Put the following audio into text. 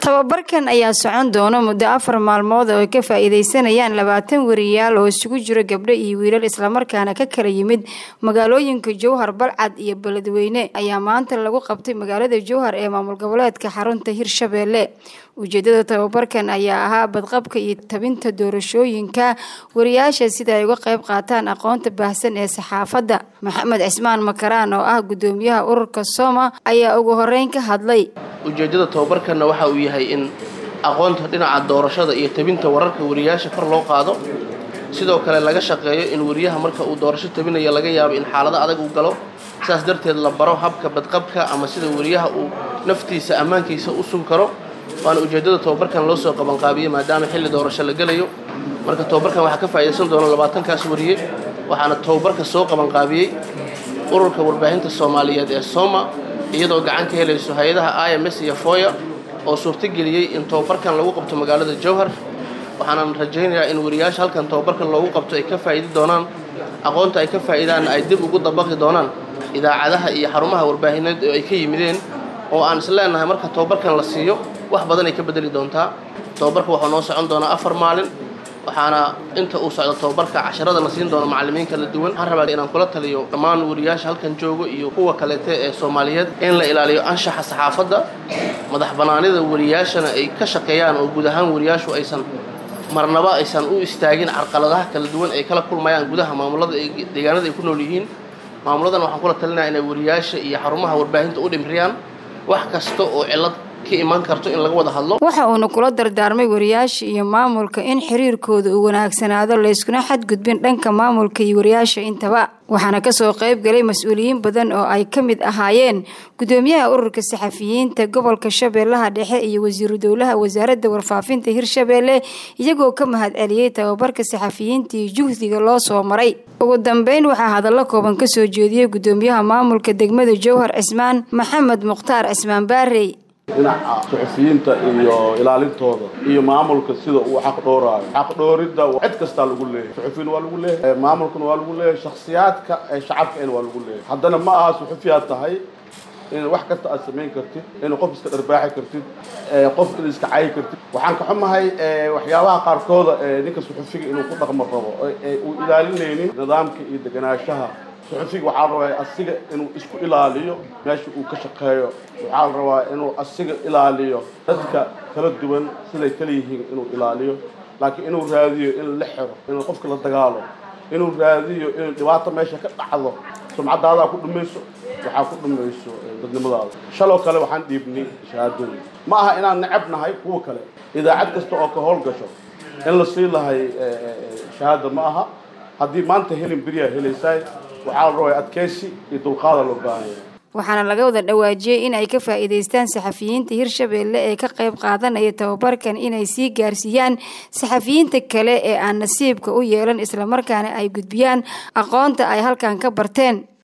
tababarkan ayaa socon doona muddo 4 maalmood oo ay ka faa'iideysanayaan 20 wariyaal oo isugu jira gabdho iyo wiilal isla markaana ka kala yimid magaalooyinka Jowhar, Balcad iyo Beledweyne ayaa maanta lagu qabtay magaalada Jowhar ee maamul goboleedka xarunta Hirshabelle. Ujeedada tababarkan ayaa ahaa badqabka iyo tabinta doorashooyinka wariyaasha sida ay uga qayb qaataan aqoonta baahsan ee saxaafadda. Maxamed Cismaan Makaraan oo ah gudoomiyaha ururka Soma ayaa ugu horeyn ka hadlay. ujeedada tababarkan waxa uu yahay in aqoonta dhinaca doorashada iyo tabinta wararka wariyaasha kor loo qaado, sidoo kale laga shaqeeyo in wariyaha marka uu doorasho tabinayo laga yaabo in xaalado adag uu galo, sidaas darteed la baro habka badqabka ama sida wariyaha uu naftiisa amaankiisa u sugi karo. waana ujeedada tababarkan loo soo qaban qaabiyay maadaama xilli doorasho la galayo. marka tababarkan waxa ka faa'iideysan doona 20 kaas wariye, waxaana tababarka soo qaban qaabiyay ururka warbaahinta Soomaaliyeed ee Soma iyadoo gacan ka helayso hay'adaha IMS iyo FOIA oo suurtageliyay in tababarkan lagu qabto magaalada Jowhar. waxaan rajaynayaa in wariyaasha halkan tababarkan loogu qabto ay ka faa'iidi doonaan aqoonta ay ka faa'iidaan ay dib ugu dabaqi doonaan idaacadaha iyo xarumaha warbaahineed oo ay ka yimideen, oo aan isleenahay marka tababarkan la siiyo wax badan ay ka bedeli doontaa. tababarka waxa noo socon doona 4 maalin, waxaana inta uu socdo tababarka casharada la siin doono macallimiin kala duwan. waxaan rabaa inaan kula taliyo dhammaan wariyaasha halkan jooga iyo kuwa kale ee Soomaaliyeed in la ilaaliyo anshaxa saxaafadda, madax banaanida wariyaashana ay ka shaqeeyaan oo guud ahaan wariyaashu aysan marnaba aysan u istaagin carqaladaha kala duwan ay kala kulmayaan gudaha maamulada deegaanada ay ku nool yihiin. maamuladan waxaan kula talinayaa inay wariyaasha iyo xarumaha warbaahinta u dhimriyaan wax kasta oo cilad ka iman karto in laga wada hadlo. waxa uu kula dardaarmay wariyaasha iyo maamulka in xiriirkooda uu wanaagsanaado, la iskuna xadgudbin dhanka maamulka iyo wariyaasha intaba. waxaana ka soo qayb galay mas'uuliyiin badan oo ay ka mid ahaayeen gudoomiyaha ururka saxafiyiinta gobolka Shabeellaha Dhexe iyo wasiiru dowlaha wasaaradda warfaafinta Hirshabelle, iyagoo ka mahad celiyay tababarka saxafiyiinta iyo juhdiga loo soo maray. ugu dambeyn waxaa hadallo kooban ka soo jeediyay gudoomiyaha maamulka degmada Jowhar Cismaan Maxamed Mukhtaar Cismaan Baarey. dhinaca suxufiyiinta iyo ilaalintooda iyo maamulka sida uu xaq dhoorayo. xaq dhooridda cid kasta lagu leeyahay, suxufiyiin waa lagu leeyahay, maamulkuna waa lagu leeyahay, shakhsiyaadka ee shacabka waa lagu leeyahay. haddana ma aha suxufiyaad tahay in wax kasta aad samayn kartid, in qof iska dharbaaxi kartid, qof iska caayi kartid. waxaan ka xumahay waxyaabaha qaarkooda ninka suxufiga inuu ku dhaqmo rabo uu ilaalinaynin nidaamka iyo deganaanshaha. suxufiga waxaa la rabaa asiga inuu isku ilaaliyo meesha uu ka shaqeeyo. waxaa la rabaa inuu asiga ilaaliyo dadka kala duwan siday kala yihiin inuu ilaaliyo, laakiin inuu raadiyo in la xiro, in qofka la dagaalo, inuu raadiyo in dhibaato meesha ka dhacdo sumcadaada ku dhumayso, waxaa ku dhumayso dadnimadaada. shaloo kale waxaan dhiibnay shahaadooyin. ma aha inaan necabnahay kuwa kale. idaacad kasta oo ka howlgasho in la sii lahay shahaada ma aha. haddii maanta helin beriyaa helaysay, waxaa la rabaa adkeysi iyo dulqaad loo baahan yahay. waxaana laga wada dhawaajiyay in ay ka faa'iideystaan saxafiyiinta Hirshabelle ee ka qayb qaadanaya tababarkan inay sii gaarsiiyaan saxafiyiinta kale ee aan nasiibka u yeelan, isla markaana ay gudbiyaan aqoonta ay halkan ka barteen.